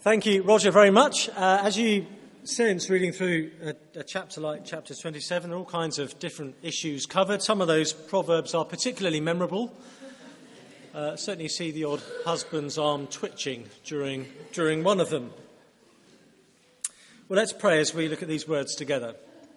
Thank you, Roger, very much. As you sense, reading through a chapter like chapter 27, there are all kinds of different issues covered. Some of those proverbs are particularly memorable. Certainly see the odd husband's arm twitching during one of them. Well, let's pray as we look at these words together.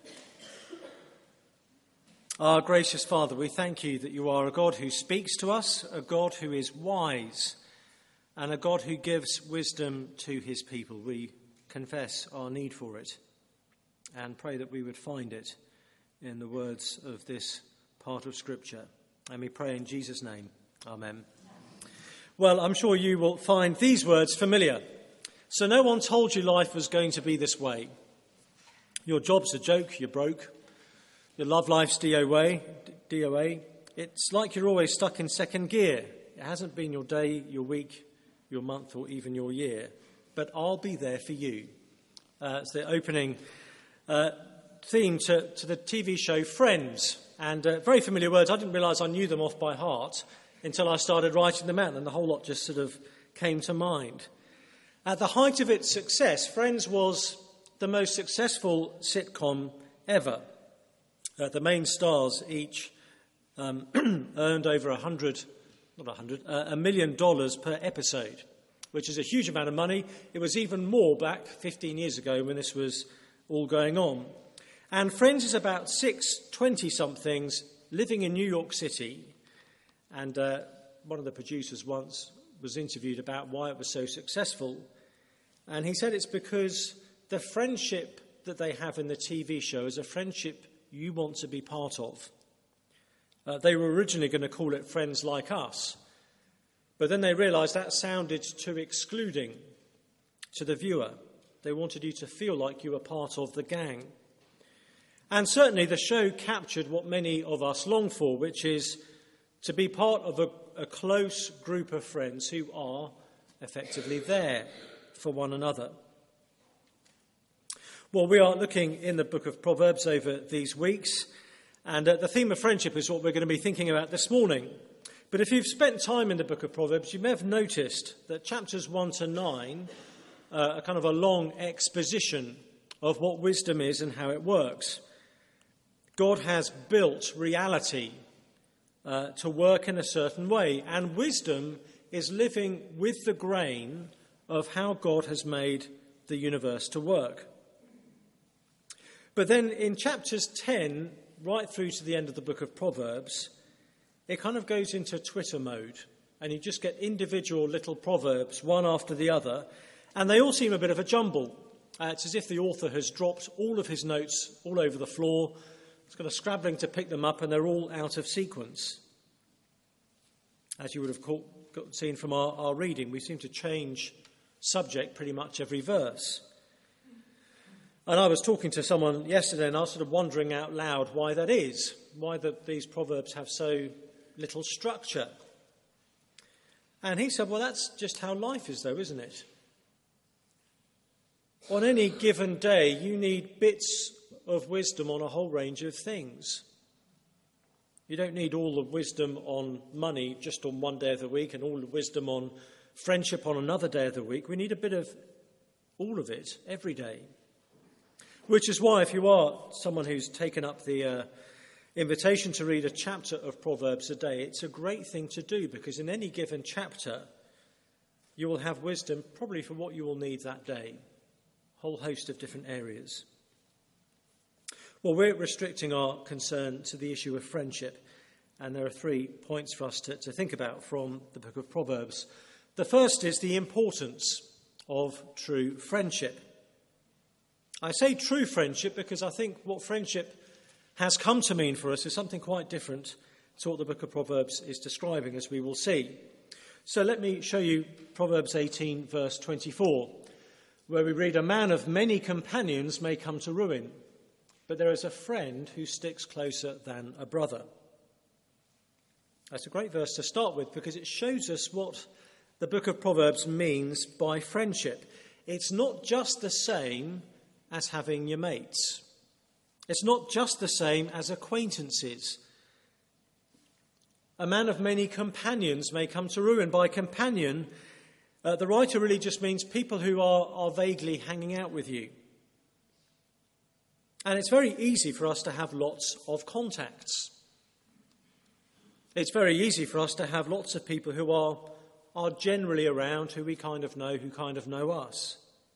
Our gracious Father, we thank you that you are a God who speaks to us, a God who is wise, and a God who gives wisdom to his people. We confess our need for it and pray that we would find it in the words of this part of Scripture. And we pray in Jesus' name. Amen. Well, I'm sure you will find these words familiar. So no one told you life was going to be this way. Your job's a joke, you're broke. Your love life's DOA. It's like you're always stuck in second gear. It hasn't been your day, your week, your month, or even your year. But I'll be there for you. It's the opening theme to the TV show Friends. And very familiar words. I didn't realise I knew them off by heart until I started writing them out, and the whole lot just sort of came to mind. At the height of its success, Friends was the most successful sitcom ever. The main stars each earned over $1 million per episode, which is a huge amount of money. It was even more back 15 years ago when this was all going on. And Friends is about 6 20-somethings living in New York City. And one of the producers once was interviewed about why it was so successful. And he said it's because the friendship that they have in the TV show is a friendship you want to be part of. They were originally going to call it Friends Like Us, but then they realised that sounded too excluding to the viewer. They wanted you to feel like you were part of the gang. And certainly the show captured what many of us long for, which is to be part of a close group of friends who are effectively there for one another. Well, we are looking in the book of Proverbs over these weeks, and the theme of friendship is what we're going to be thinking about this morning. But if you've spent time in the book of Proverbs, you may have noticed that chapters 1 to 9 are kind of a long exposition of what wisdom is and how it works. God has built reality to work in a certain way, and wisdom is living with the grain of how God has made the universe to work. But then in chapters 10, right through to the end of the book of Proverbs, it kind of goes into Twitter mode, and you just get individual little proverbs, one after the other, and they all seem a bit of a jumble. It's as if the author has dropped all of his notes all over the floor. He's kind of scrabbling to pick them up, and they're all out of sequence. As you would have seen from our reading, we seem to change subject pretty much every verse. And I was talking to someone yesterday, and I was sort of wondering out loud why that is, why these proverbs have so little structure. And he said, well, that's just how life is, though, isn't it? On any given day, you need bits of wisdom on a whole range of things. You don't need all the wisdom on money just on one day of the week and all the wisdom on friendship on another day of the week. We need a bit of all of it every day. Which is why, if you are someone who's taken up the invitation to read a chapter of Proverbs a day, it's a great thing to do, because in any given chapter, you will have wisdom probably for what you will need that day. A whole host of different areas. Well, we're restricting our concern to the issue of friendship, and there are 3 points for us to think about from the book of Proverbs. The first is the importance of true friendship. I say true friendship because I think what friendship has come to mean for us is something quite different to what the book of Proverbs is describing, as we will see. So let me show you Proverbs 18, verse 24, where we read, "A man of many companions may come to ruin, but there is a friend who sticks closer than a brother." That's a great verse to start with, because it shows us what the book of Proverbs means by friendship. It's not just the same as having your mates. It's not just the same as acquaintances. A man of many companions may come to ruin. By companion, The writer really just means people who are vaguely hanging out with you. And it's very easy for us to have lots of contacts. It's very easy for us to have lots of people who are generally around, who we kind of know, who kind of know us.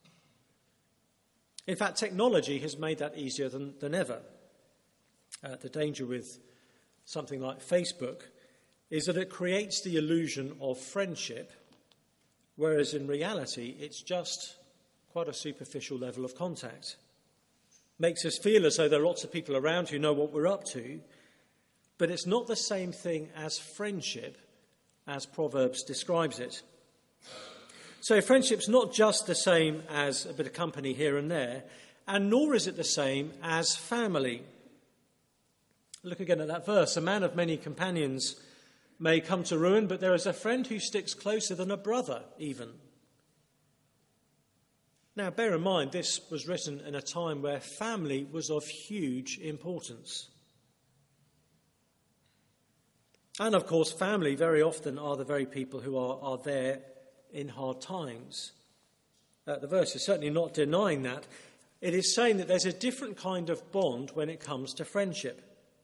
In fact, technology has made that easier than ever. The danger with something like Facebook is that it creates the illusion of friendship, whereas in reality it's just quite a superficial level of contact. Makes us feel as though there are lots of people around who know what we're up to, but it's not the same thing as friendship as Proverbs describes it. So friendship's not just the same as a bit of company here and there, and nor is it the same as family. Look again at that verse. A man of many companions may come to ruin, but there is a friend who sticks closer than a brother even. Now, bear in mind, this was written in a time where family was of huge importance. And, of course, family very often are the very people who are there in hard times. The verse is certainly not denying that. It is saying that there's a different kind of bond when it comes to friendship.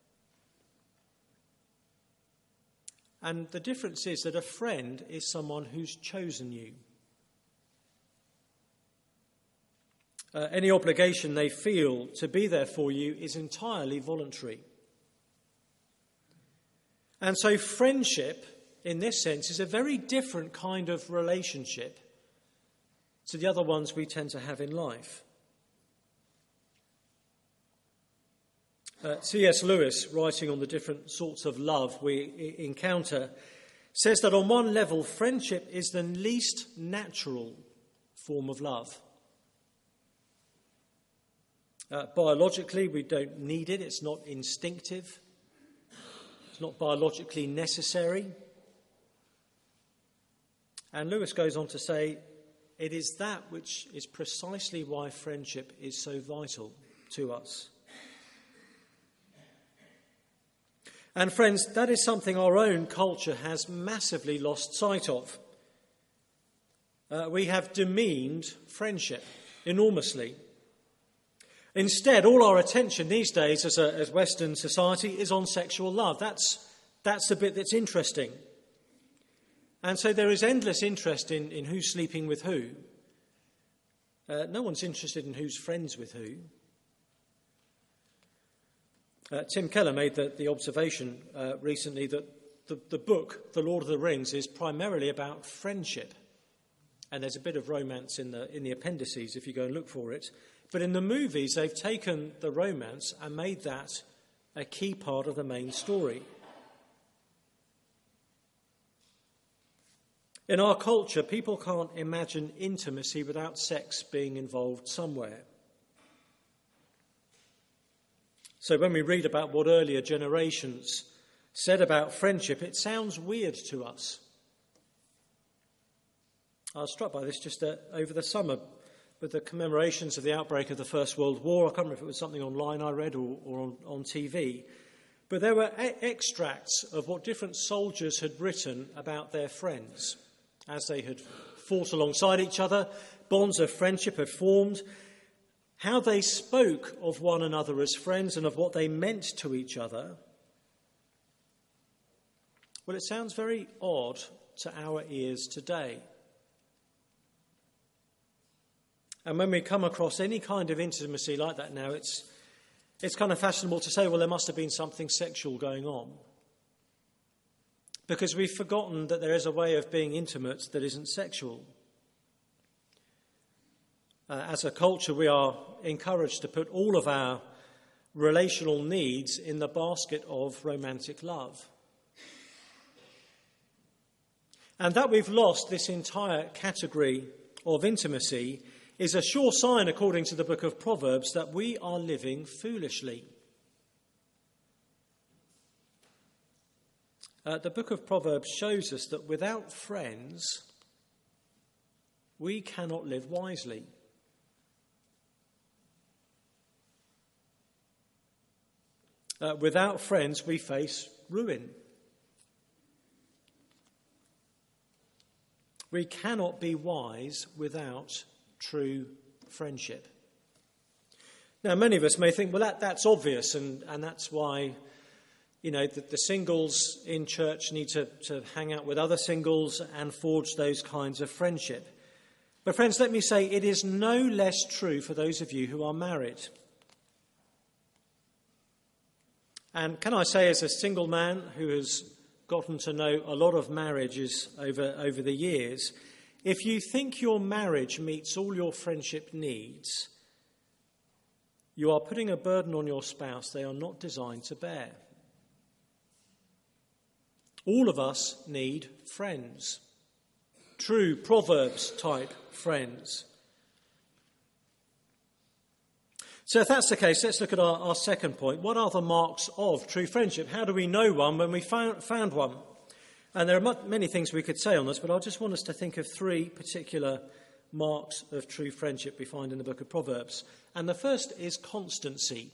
And the difference is that a friend is someone who's chosen you. Any obligation they feel to be there for you is entirely voluntary. And so friendship, in this sense, is a very different kind of relationship to the other ones we tend to have in life. C.S. Lewis, writing on the different sorts of love we encounter, says that on one level, friendship is the least natural form of love. Biologically, we don't need it. It's not instinctive. It's not biologically necessary. And Lewis goes on to say, it is that which is precisely why friendship is so vital to us. And friends, that is something our own culture has massively lost sight of. We have demeaned friendship enormously. Instead, all our attention these days as Western society is on sexual love. That's the bit that's interesting. And so there is endless interest in who's sleeping with who. No one's interested in who's friends with who. Tim Keller made the observation recently that the book, The Lord of the Rings, is primarily about friendship. And there's a bit of romance in the appendices if you go and look for it. But in the movies, they've taken the romance and made that a key part of the main story. In our culture, people can't imagine intimacy without sex being involved somewhere. So when we read about what earlier generations said about friendship, it sounds weird to us. I was struck by this just over the summer with the commemorations of the outbreak of the First World War. I can't remember if it was something online I read or on TV. But there were extracts of what different soldiers had written about their friends as they had fought alongside each other. Bonds of friendship had formed. How they spoke of one another as friends and of what they meant to each other. Well, it sounds very odd to our ears today. And when we come across any kind of intimacy like that now, it's kind of fashionable to say, well, there must have been something sexual going on. Because we've forgotten that there is a way of being intimate that isn't sexual. As a culture, we are encouraged to put all of our relational needs in the basket of romantic love. And that we've lost this entire category of intimacy is a sure sign, according to the book of Proverbs, that we are living foolishly. The book of Proverbs shows us that without friends, we cannot live wisely. Without friends, we face ruin. We cannot be wise without true friendship. Now, many of us may think, well, that's obvious, and that's why, the singles in church need to hang out with other singles and forge those kinds of friendship. But friends, let me say, it is no less true for those of you who are married. And can I say, as a single man who has gotten to know a lot of marriages over the years, if you think your marriage meets all your friendship needs, you are putting a burden on your spouse they are not designed to bear. All of us need friends, true Proverbs type friends. So if that's the case, let's look at our second point. What are the marks of true friendship? How do we know one when we found one? And there are many things we could say on this, but I just want us to think of three particular marks of true friendship we find in the book of Proverbs. And the first is constancy.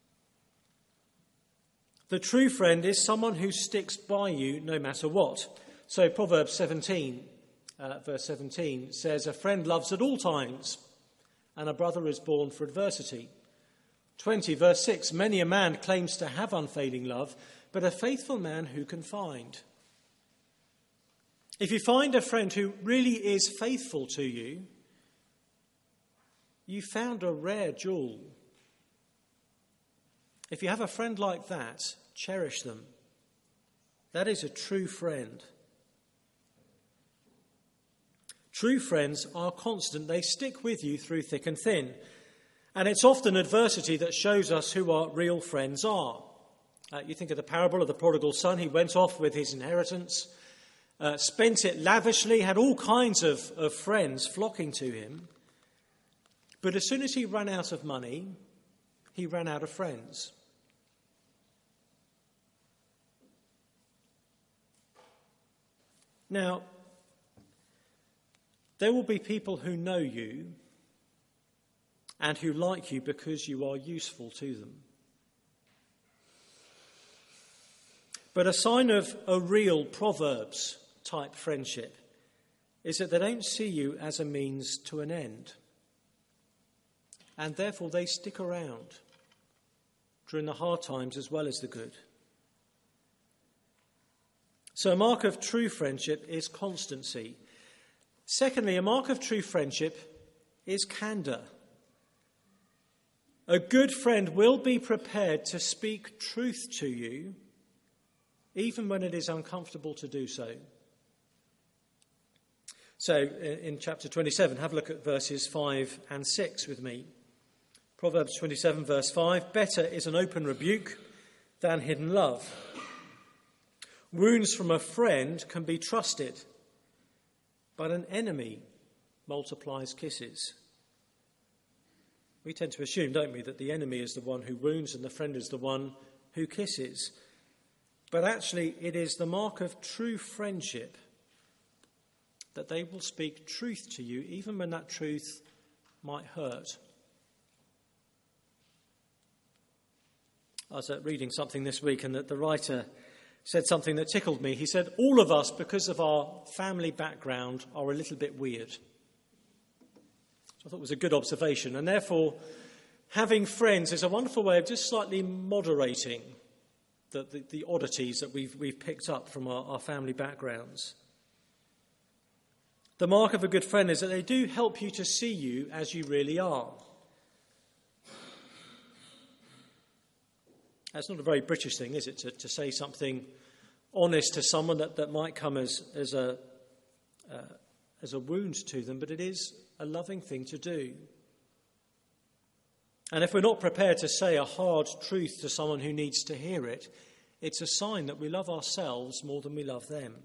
The true friend is someone who sticks by you no matter what. So Proverbs 17, verse 17 says, "A friend loves at all times, and a brother is born for adversity." 20, verse 6, "Many a man claims to have unfailing love, but a faithful man who can find?" If you find a friend who really is faithful to you, you found a rare jewel. If you have a friend like that, cherish them. That is a true friend. True friends are constant. They stick with you through thick and thin. And it's often adversity that shows us who our real friends are. You think of the parable of the prodigal son. He went off with his inheritance, spent it lavishly, had all kinds of friends flocking to him. But as soon as he ran out of money, he ran out of friends. Now, there will be people who know you and who like you because you are useful to them. But a sign of a real Proverbs type friendship is that they don't see you as a means to an end. And therefore they stick around during the hard times as well as the good. So a mark of true friendship is constancy. Secondly, a mark of true friendship is candour. A good friend will be prepared to speak truth to you, even when it is uncomfortable to do so. So in chapter 27, have a look at verses 5 and 6 with me. Proverbs 27, verse 5, "Better is an open rebuke than hidden love. Wounds from a friend can be trusted, but an enemy multiplies kisses." We tend to assume, don't we, that the enemy is the one who wounds and the friend is the one who kisses. But actually, it is the mark of true friendship that they will speak truth to you, even when that truth might hurt. I was reading something this week, and the writer said something that tickled me. He said, all of us, because of our family background, are a little bit weird. So I thought it was a good observation. And therefore, having friends is a wonderful way of just slightly moderating the oddities that we've picked up from our family backgrounds. The mark of a good friend is that they do help you to see you as you really are. That's not a very British thing, is it, to say something honest to someone that might come as a wound to them, but it is a loving thing to do. And if we're not prepared to say a hard truth to someone who needs to hear it, it's a sign that we love ourselves more than we love them.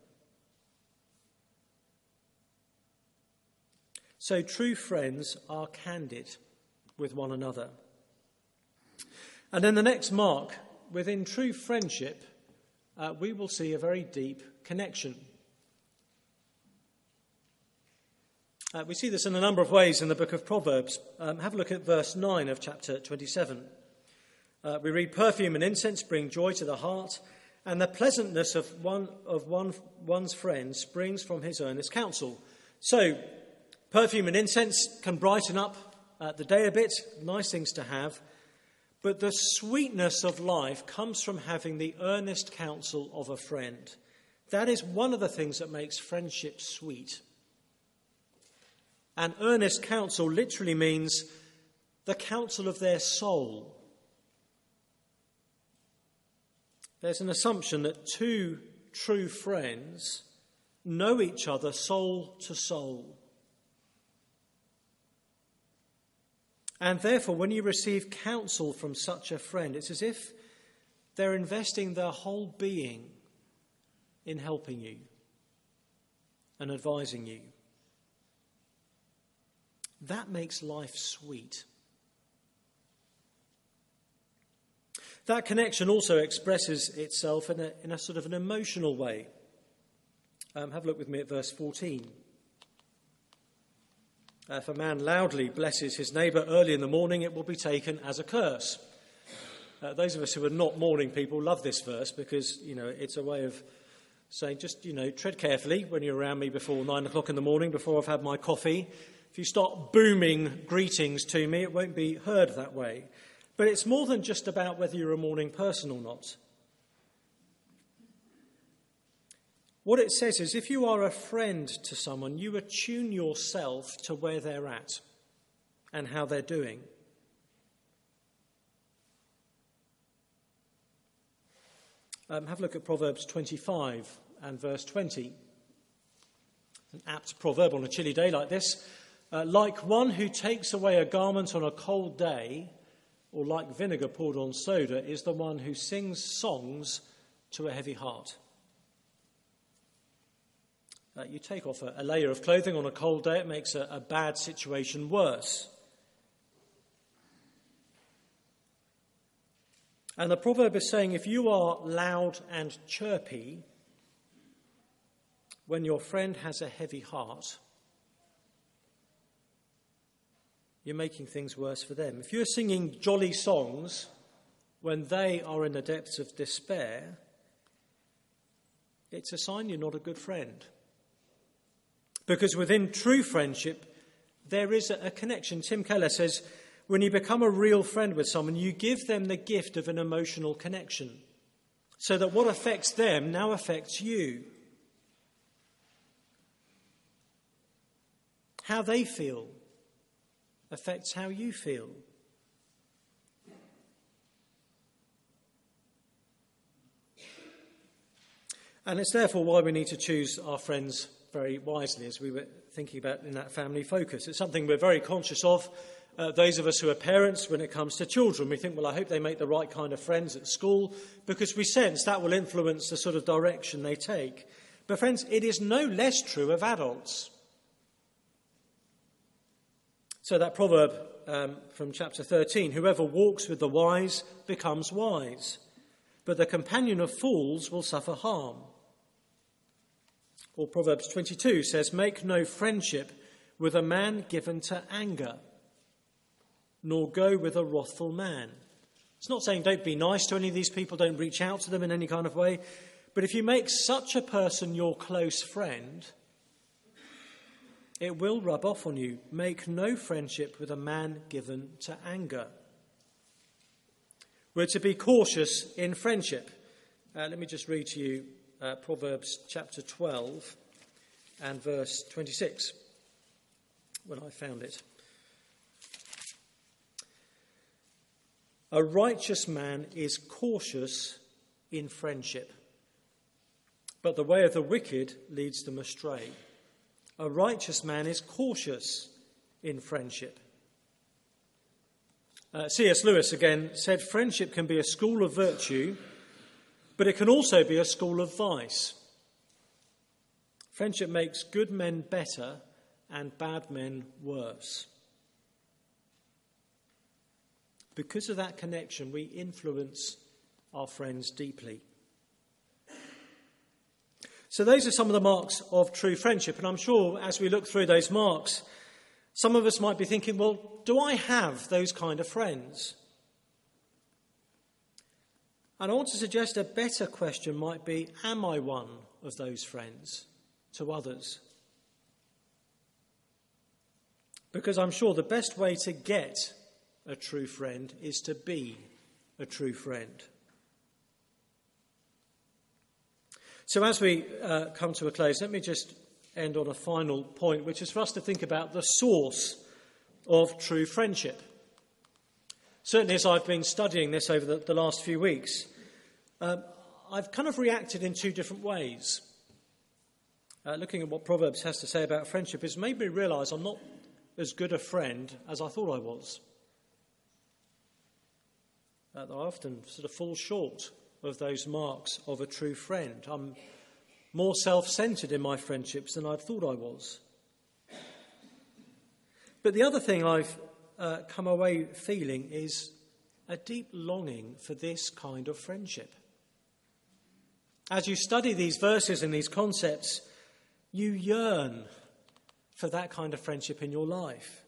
So true friends are candid with one another. And then the next mark, within true friendship, we will see a very deep connection. We see this in a number of ways in the book of Proverbs. Have a look at verse 9 of chapter 27. We read, "Perfume and incense bring joy to the heart, and the pleasantness of one's friend springs from his earnest counsel." So, perfume and incense can brighten up the day a bit, nice things to have. But the sweetness of life comes from having the earnest counsel of a friend. That is one of the things that makes friendship sweet. And earnest counsel literally means the counsel of their soul. There's an assumption that two true friends know each other soul to soul. And therefore, when you receive counsel from such a friend, it's as if they're investing their whole being in helping you and advising you. That makes life sweet. That connection also expresses itself in a sort of an emotional way. Have a look with me at verse 14. If a man loudly blesses his neighbour early in the morning, it will be taken as a curse. Those of us who are not morning people love this verse because, it's a way of saying, just, tread carefully when you're around me before 9 o'clock in the morning, before I've had my coffee. If you start booming greetings to me, it won't be heard that way. But it's more than just about whether you're a morning person or not. What it says is, if you are a friend to someone, you attune yourself to where they're at and how they're doing. Have a look at Proverbs 25 and verse 20. An apt proverb on a chilly day like this. Like one who takes away a garment on a cold day, or like vinegar poured on soda, is the one who sings songs to a heavy heart. You take off a layer of clothing on a cold day, it makes a bad situation worse. And the proverb is saying, if you are loud and chirpy, when your friend has a heavy heart, you're making things worse for them. If you're singing jolly songs when they are in the depths of despair, it's a sign you're not a good friend. Because within true friendship, there is a connection. Tim Keller says, when you become a real friend with someone, you give them the gift of an emotional connection, so that what affects them now affects you. How they feel affects how you feel. And it's therefore why we need to choose our friends very wisely, as we were thinking about in that family focus. It's something we're very conscious of, those of us who are parents, when it comes to children. We think, well, I hope they make the right kind of friends at school, because we sense that will influence the sort of direction they take. But friends, it is no less true of adults. So that proverb from chapter 13, whoever walks with the wise becomes wise, but the companion of fools will suffer harm. Or Proverbs 22 says, make no friendship with a man given to anger, nor go with a wrathful man. It's not saying don't be nice to any of these people, don't reach out to them in any kind of way. But if you make such a person your close friend, it will rub off on you. Make no friendship with a man given to anger. We're to be cautious in friendship. Let me just read to you Proverbs chapter 12 and verse 26, when I found it. A righteous man is cautious in friendship, but the way of the wicked leads them astray. A righteous man is cautious in friendship. C.S. Lewis again said, friendship can be a school of virtue, but it can also be a school of vice. Friendship makes good men better and bad men worse. Because of that connection, we influence our friends deeply. So those are some of the marks of true friendship. And I'm sure as we look through those marks, some of us might be thinking, well, do I have those kind of friends? And I want to suggest a better question might be, am I one of those friends to others? Because I'm sure the best way to get a true friend is to be a true friend. So as we come to a close, let me just end on a final point, which is for us to think about the source of true friendship. Certainly as I've been studying this over the last few weeks, I've kind of reacted in two different ways. Looking at what Proverbs has to say about friendship has made me realise I'm not as good a friend as I thought I was. I often sort of fall short of those marks of a true friend. I'm more self-centred in my friendships than I'd thought I was. But the other thing I've come away feeling is a deep longing for this kind of friendship. As you study these verses and these concepts, you yearn for that kind of friendship in your life.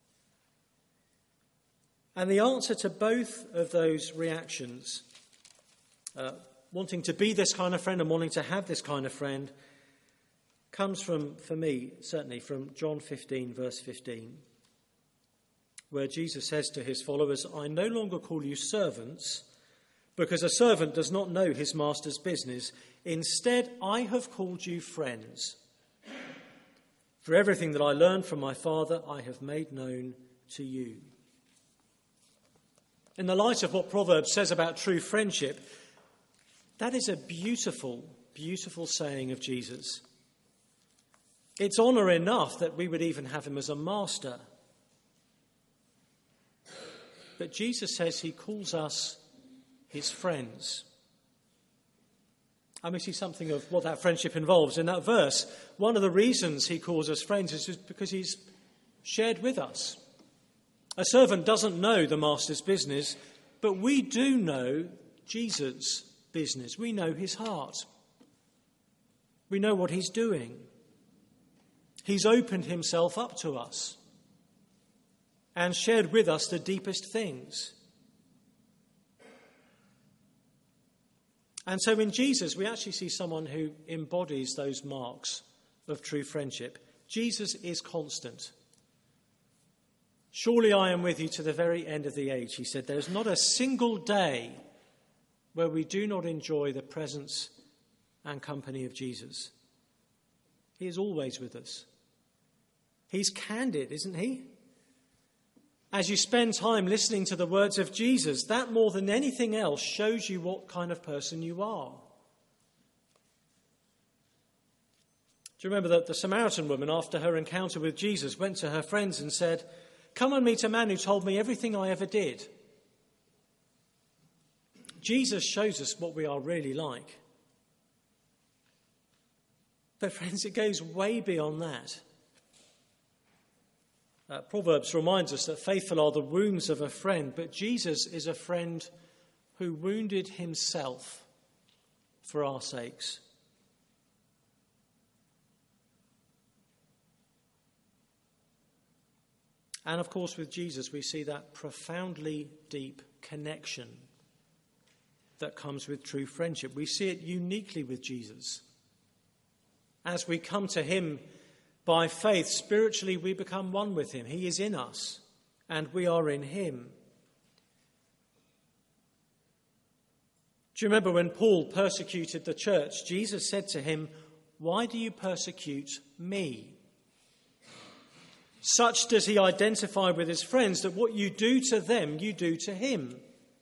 And the answer to both of those reactions, wanting to be this kind of friend and wanting to have this kind of friend, comes from, for me, certainly from John 15, verse 15, where Jesus says to his followers, "I no longer call you servants, because a servant does not know his master's business. Instead, I have called you friends. For everything that I learned from my Father, I have made known to you." In the light of what Proverbs says about true friendship, that is a beautiful, beautiful saying of Jesus. It's honour enough that we would even have him as a master. But Jesus says he calls us his friends. And we see something of what that friendship involves in that verse. One of the reasons he calls us friends is because he's shared with us. A servant doesn't know the master's business, but we do know Jesus' business. We know his heart. We know what he's doing. He's opened himself up to us and shared with us the deepest things. And so in Jesus, we actually see someone who embodies those marks of true friendship. Jesus is constant. "Surely I am with you to the very end of the age," he said. "There is not a single day where we do not enjoy the presence and company of Jesus." He is always with us. He's candid, isn't he? As you spend time listening to the words of Jesus, that more than anything else shows you what kind of person you are. Do you remember that the Samaritan woman, after her encounter with Jesus, went to her friends and said, "Come and meet a man who told me everything I ever did." Jesus shows us what we are really like. But friends, it goes way beyond that. Proverbs reminds us that faithful are the wounds of a friend, but Jesus is a friend who wounded himself for our sakes. And of course, with Jesus, we see that profoundly deep connection that comes with true friendship. We see it uniquely with Jesus. As we come to him by faith, spiritually we become one with him. He is in us, and we are in him. Do you remember when Paul persecuted the church? Jesus said to him, "Why do you persecute me?" Such does he identify with his friends that what you do to them, you do to him.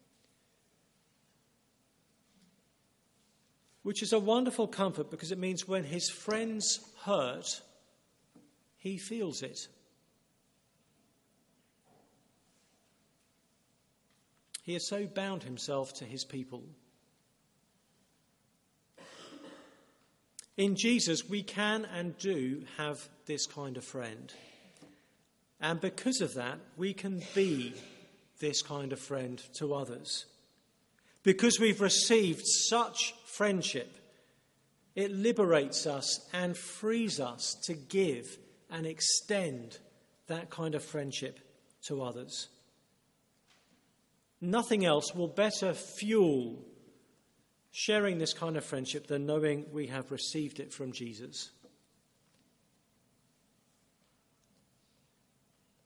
Which is a wonderful comfort, because it means when his friends hurt, he feels it. He has so bound himself to his people. In Jesus, we can and do have this kind of friend. And because of that, we can be this kind of friend to others. Because we've received such friendship, it liberates us and frees us to give and extend that kind of friendship to others. Nothing else will better fuel sharing this kind of friendship than knowing we have received it from Jesus.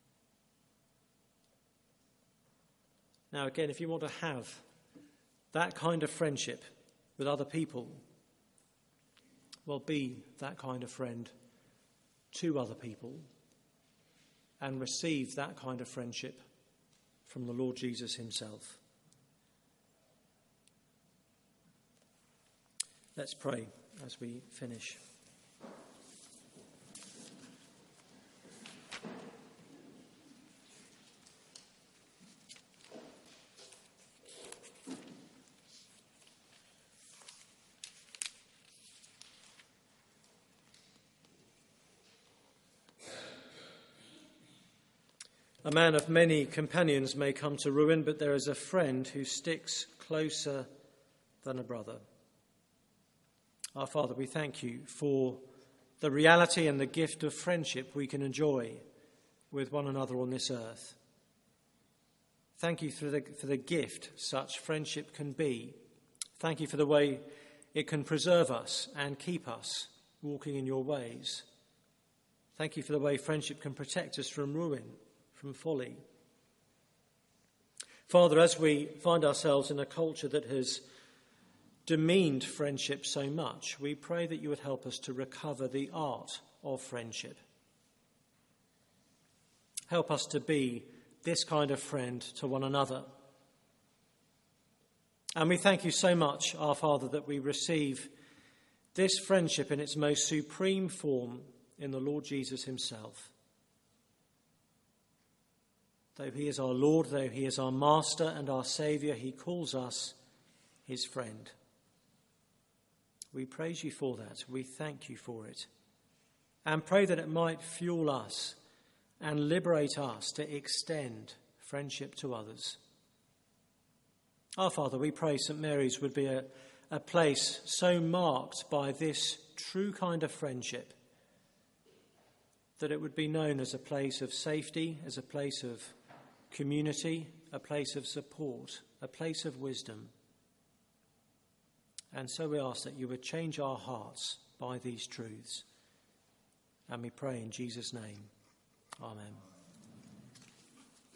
Now again, if you want to have that kind of friendship with other people, well, be that kind of friend to other people and receive that kind of friendship from the Lord Jesus himself. Let's pray as we finish. A man of many companions may come to ruin, but there is a friend who sticks closer than a brother. Our Father, we thank you for the reality and the gift of friendship we can enjoy with one another on this earth. Thank you for the gift such friendship can be. Thank you for the way it can preserve us and keep us walking in your ways. Thank you for the way friendship can protect us from ruin, from folly. Father, as we find ourselves in a culture that has demeaned friendship so much, we pray that you would help us to recover the art of friendship. Help us to be this kind of friend to one another. And we thank you so much, our Father, that we receive this friendship in its most supreme form in the Lord Jesus himself. Though he is our Lord, though he is our Master and our Saviour, he calls us his friend. We praise you for that. We thank you for it. And pray that it might fuel us and liberate us to extend friendship to others. Our Father, we pray St. Mary's would be a place so marked by this true kind of friendship that it would be known as a place of safety, as a place of community, a place of support, a place of wisdom. And so we ask that you would change our hearts by these truths. And we pray in Jesus' name. Amen.